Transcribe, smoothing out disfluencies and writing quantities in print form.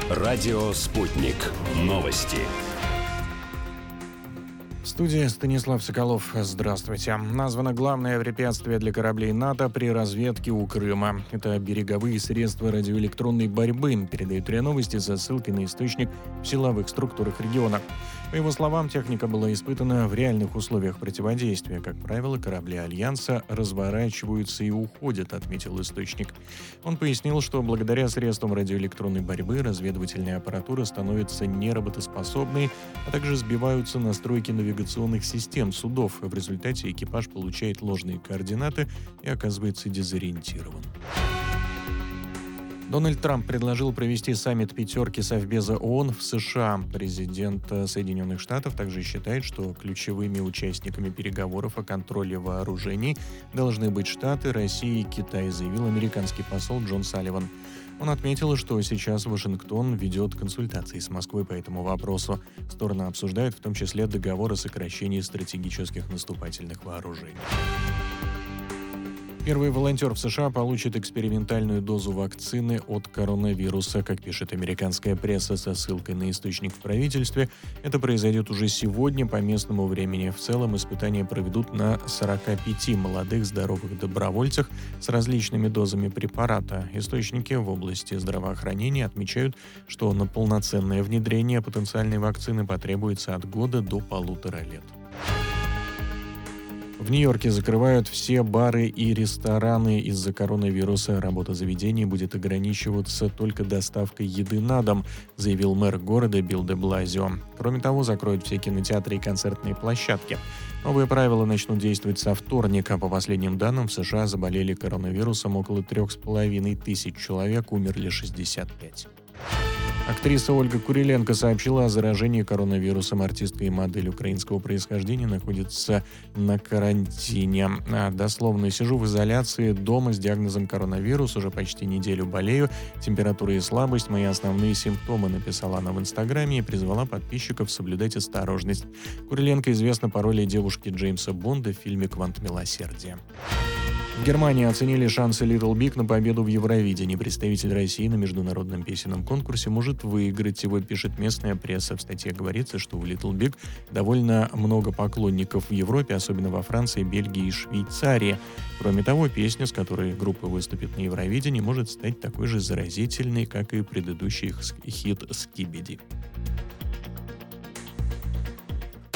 Радио «Спутник». Новости. В студии Станислав Соколов. Здравствуйте. Названо главное препятствие для кораблей НАТО при разведке у Крыма. Это береговые средства радиоэлектронной борьбы, передает РИА Новости со ссылкой на источник в силовых структурах региона. По его словам, техника была испытана в реальных условиях противодействия. Как правило, корабли Альянса разворачиваются и уходят, отметил источник. Он пояснил, что благодаря средствам радиоэлектронной борьбы разведывательная аппаратура становится неработоспособной, а также сбиваются настройки навигационных систем судов. В результате экипаж получает ложные координаты и оказывается дезориентирован. Дональд Трамп предложил провести саммит «пятерки» Совбеза ООН в США. Президент Соединенных Штатов также считает, что ключевыми участниками переговоров о контроле вооружений должны быть Штаты, Россия и Китай, заявил американский посол Джон Салливан. Он отметил, что сейчас Вашингтон ведет консультации с Москвой по этому вопросу. Стороны обсуждают в том числе договор о сокращении стратегических наступательных вооружений. Первый волонтер в США получит экспериментальную дозу вакцины от коронавируса. Как пишет американская пресса со ссылкой на источник в правительстве, это произойдет уже сегодня по местному времени. В целом испытания проведут на 45 молодых здоровых добровольцах с различными дозами препарата. Источники в области здравоохранения отмечают, что на полноценное внедрение потенциальной вакцины потребуется от года до 1,5 лет. В Нью-Йорке закрывают все бары и рестораны из-за коронавируса. Работа заведений будет ограничиваться только доставкой еды на дом, заявил мэр города Билл де Блазио. Кроме того, закроют все кинотеатры и концертные площадки. Новые правила начнут действовать со вторника. По последним данным, в США заболели коронавирусом около 3,5 тысяч человек, умерли 65. Актриса Ольга Куриленко сообщила о заражении коронавирусом. Артистка и модель украинского происхождения находится на карантине. Дословно: сижу в изоляции дома с диагнозом коронавирус, уже почти неделю болею, температура и слабость — мои основные симптомы, написала она в Инстаграме и призвала подписчиков соблюдать осторожность. Куриленко известна по роли девушки Джеймса Бонда в фильме «Квант милосердия». В Германии оценили шансы Little Big на победу в Евровидении. Представитель России на международном песенном конкурсе может выиграть его, пишет местная пресса. В статье говорится, что у Little Big довольно много поклонников в Европе, особенно во Франции, Бельгии и Швейцарии. Кроме того, песня, с которой группа выступит на Евровидении, может стать такой же заразительной, как и предыдущий хит «Скибиди».